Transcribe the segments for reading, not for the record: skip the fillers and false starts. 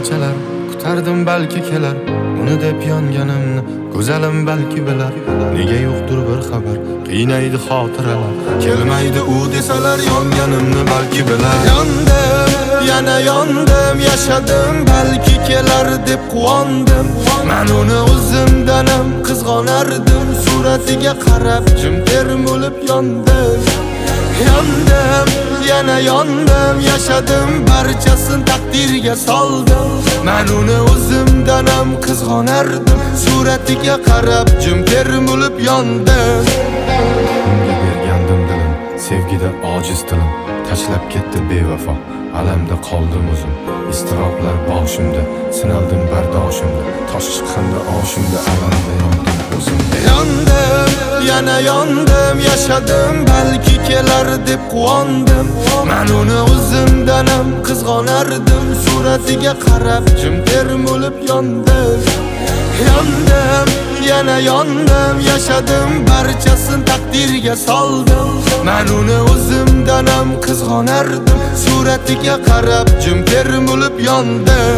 kechalar kutardim balki kelar uni deb yonganimni go'zalim balki bilar nega yo'qdir bir xabar qiynaydi xotiralar kelmaydi u desalar yonganimni balki bilar yondim yana yondim yashadim balki kelar deb quvondim men uni o'zimdanam qizg'onardim suratiga qarab jim termulib yondim yondim yana yondim yashadim barchasin taqdirga soldim men uni o'zimdanam qizg'onardim suratiga qarab jim termulib yondim unga bergandim dilim sevgida ojiz tilim tashlab ketdi bevafo alamda qoldim o'zim iztiroblar boshimda sinaldim bardoshimda tosh chiqqanda oshimda alamda yondim o'zimda yondim yana yondim yashadim balki kelar deb quvondim men uni o'zimdanam qizg'onardim suratiga qarab jim termulib yondim yondim yana yondim yashadim barchasin taqdirga soldim men uni o'zimdanam qizg'onardim suratiga qarab jim termulib yondim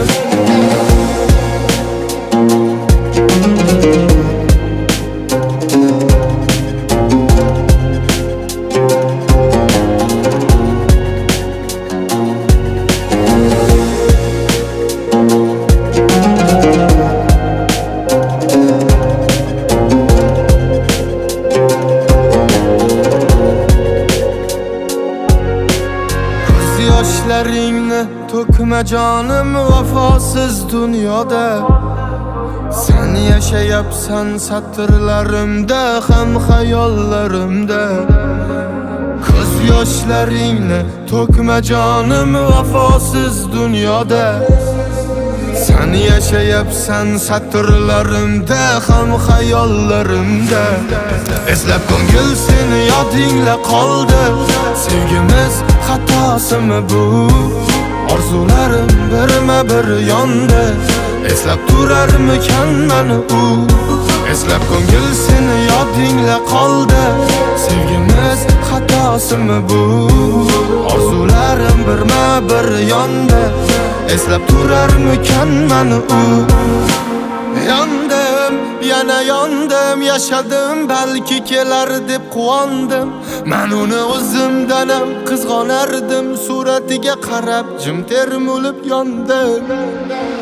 yoshlaringni to'kma jonim vafosiz dunyoda sen yashayapsan satrlarimda ham xayollarimda ko'z yoshlaringni to'kma jonim vafosiz dunyoda sen yashayapsan satrlarimda ham xayollarimda eslab ko'ngil seni yodingla qoldi sevgimiz xatosimi bu orzularim birma bir yondi eslab turarmikan mani u eslab ko'ngil seni yodingla qoldi sevgimiz xatosimi bu orzularim birma bir yondi eslab turarmikan mani u yondim yana yondim yashadim balki kelar deb quvondim men uni o'zimdanam qizg'onardim suratiga qarab jim termulib yondim